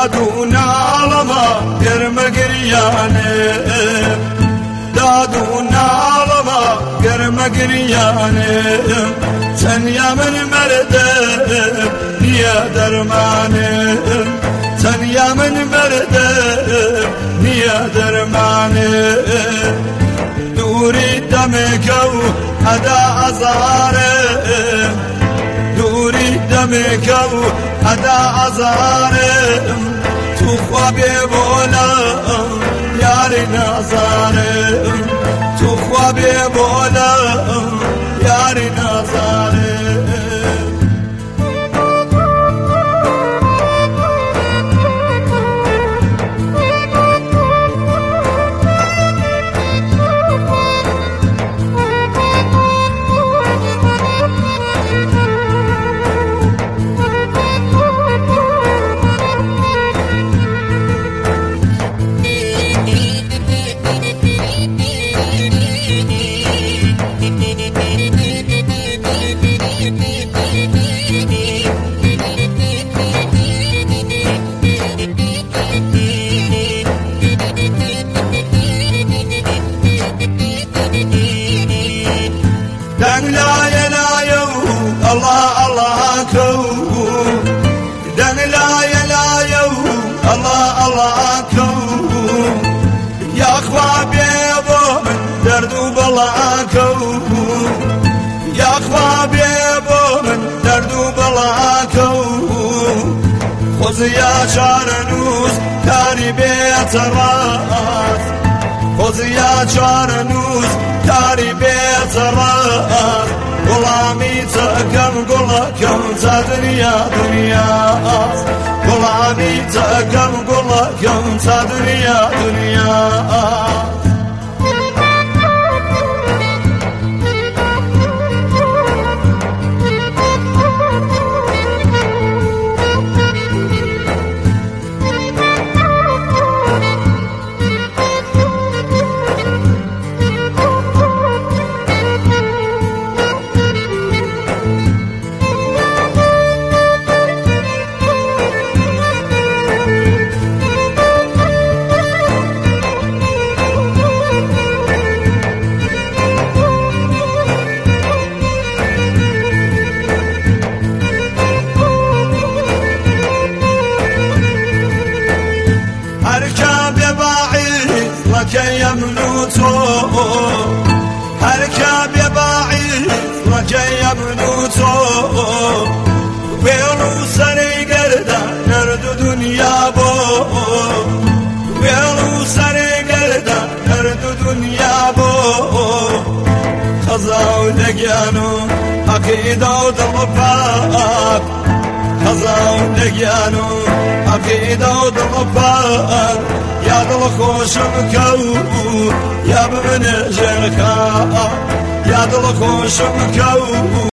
دادوناڵەمە گەرمەگریانم دادوناڵەمە گەرمەگریانم تەنیا من مەردم نییە دەرمانم تەنیا من مەردم نییە دەرمانم دووری دەمێکە و هەدا ئەزارم دووری دەمێکە و هەدا ئەزارم توخوا بێ بۆلەم یاری نازارم توخوا بێ بۆلەم یاری نازارم دەنگلایە لایە و ئەڵا ئەڵاکە و دەنگلایە لایە و ئەڵا ئەڵاکە و یاخوا بێ بۆ من دەرد و بەڵاکە و یاخوا بێ بۆ من دەرد و بەڵاکە و خۆزیا چارەنووس کاری بێتە ڕاست خۆزیا چارەنووس کاری بێتە ڕاست گوڵامی چەکەم گوڵەکەم تا دنیا دنیاست گوڵامی چەکەم گوڵەکەم تا دنیا دنیاست لەکەیە من و تۆ هەرکە بێباعیز لەکەیە من و تۆ وێڵ و سەرەی گەردە نەرد و دنیا بۆ وێڵ و سەرەی گەردە نەرد و دنیا بۆ خەزا و دەگیان و عەقیدە و دڵ پاک خەزا و دەگیان و عەقیدە و دڵ پاک یا دڵ خۆشم کە و یا بمنێ ژێرخە یا دڵ خۆشم کە و